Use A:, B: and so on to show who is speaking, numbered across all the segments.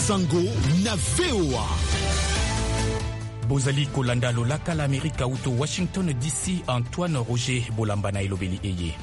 A: Sango na VOA.
B: Bozali kolanda lolaka la Amerika uto Washington DC. Antoine Roger Bolamba na elobeli eye.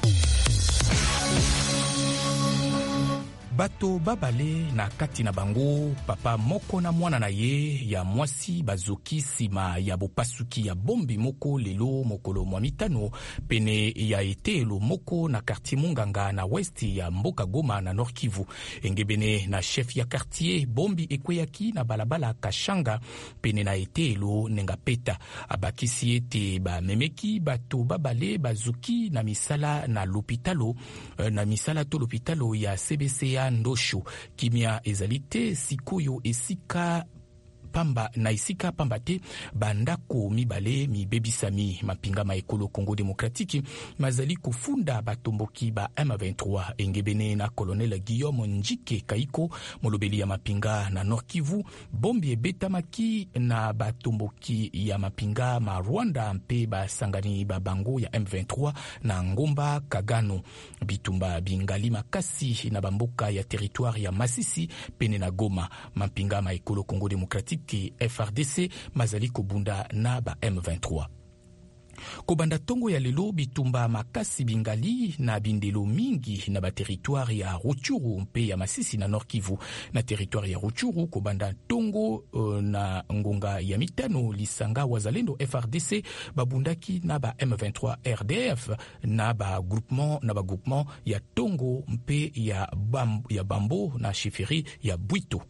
B: Bato babale na kati na bango papa moko na mwana na ye ya mwasi bazoki sima ya bopasuki ya bombi moko lelo mokolo mwa mitano pene ya etelo moko na quartier Munganga na westi ya mboka Goma na Nord Kivu. Engebene na chef ya quartier bombi ekweyaki na balabala Kashanga pene na etelo nenga peta abakisi ete ba memeki bato babale bazoki na misala na l'hôpitalo na misala to l'hôpitalo ya CBCA Ndosho. Kimia ezalite sikoyo esika pamba na isika pamba te bandako mibale mibebisami mapinga maekolo Congo Démocratique mazali kufunda batomboki ba M23. Engebene na colonel Guillaume Njike Kaiko molobeli ya mapinga na Nord Kivu bombi ebetamaki na batomboki ya mapinga ma Rwanda mpe basangani babango ya M23 na ngomba Kagano. Bitumba bingali makasi na bamboka ya territoire ya Masisi pene na Goma. Mapinga maekolo Congo Démocratique FRDC mazali kobunda na ba M23. Kobanda tongo ya lelo bitumba makasi bingali na bindelo mingi na ba territoire ya Rutshuru mpe ya Masisi na Nord Kivu. Na territoire ya Rutshuru kobanda tongo na ngonga ya mitano lisanga wazalendo FRDC babundaki na ba M23 RDF na ba groupement ya tongo mpe ya Bambo na shifiri ya Bwito.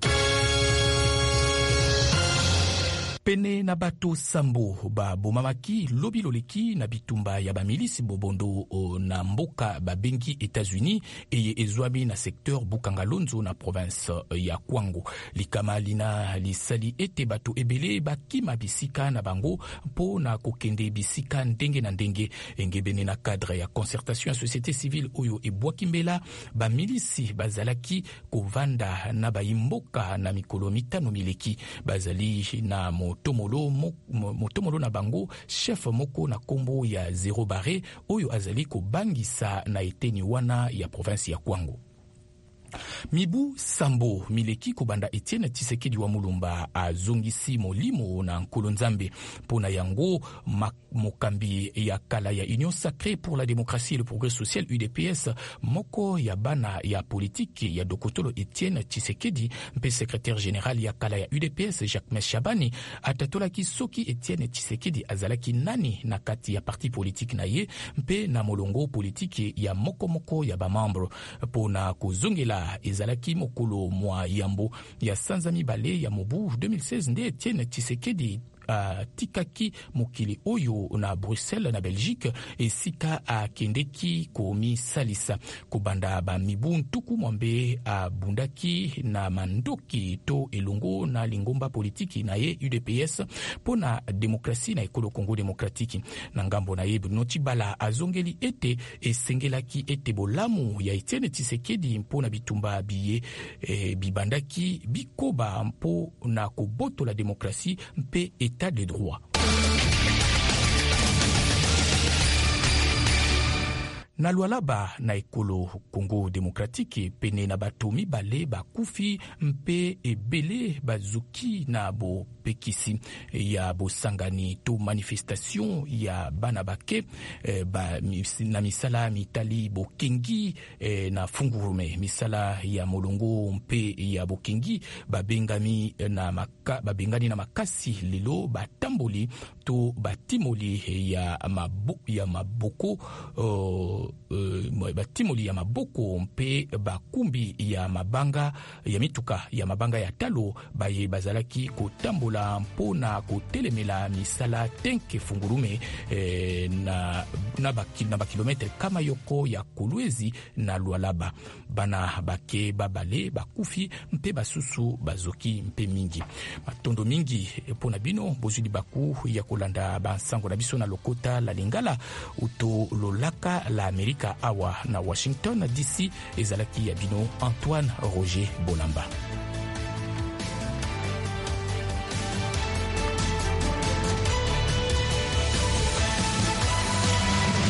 B: Pene na bato sambo ba bomamaki lobi loleki na bitumba ya bamilisi bobondo na mboka babengi États-Unis eye ezwami na secteur Bukangalonzo na province ya Kwango. Likama lina lisali ete bato ebele bakima bisika na bango mpo na kokende bisika ndenge na ndenge. Engebene na cadre ya concertation ya société civile oyo ebwaki mbela bamilisi bazalaki kovanda na baimboka na mikolo mitano mileki bazali na motomolo na bango chef moko na kombo ya Zero Barre oyo azali kobangisa na eteni wana ya province ya Kwango. Mibu sambo mileki kobanda Etienne Tshisekedi wa Mulumba azongisi molimo na nkolo nzambe pona yango mokambi ya kala ya Union Sacrée pour la démocratie et le progrès social UDPS moko ya bana ya politique ya dokotolo Etienne Tshisekedi mpe secrétaire général ya kala ya UDPS Jacques Chabani atatolaki soki Etienne Tshisekedi azalaki nani na kati ya parti politique na ye mpe na molongo politique ya moko ya ba membre pona kozongela ezalaki mokolo mwa yambo ya sanza mibale ya mobu 2016 nde Etienne Tshisekedi tikaki mokili oyo na Bruxelles na Belgique esika akendeki komi salisa kobanda ba mibu ntuku mwambe abundaki na mandoki to elongo na lingomba politiki na ye UDPS pona demokrasi na ekolo Congo Démocratique. Na ngambo na ye Bruno Tshibala azongeli ete esengelaki ete bolamu ya Etienne Tshisekedi mpona bitumba biye bibandaki bikoba mpo na koboto la demokrasi mpe état de droit. Na Lualaba na ekolo Congo Démocratique pene na bato mibale bakufi mpe ebele bazuki na bopekisi ya bosangani to manifestation ya bana bake na misala mitali bokengi na fungurume misala ya molongo mpe ya bokengi babengani na makasi lelo batamboli to batimoli ya maboko batimoli ya maboko mpe bakumbi ya mabanga ya mituka ya mabanga ya talo baye bazalaki kotambola mpona kotelemela misala tenke fungurume na bakilometre kama yoko ya Kolwezi na Lualaba. Bana bake babale bakufi mpe basusu bazoki mpe mingi matondo mingi mpona bino bozuli baku ya kolanda bansango na biso na lokota la lingala uto lolaka la Amerika awa na Washington DC ezalaki ya bino Antoine Roger Bolamba.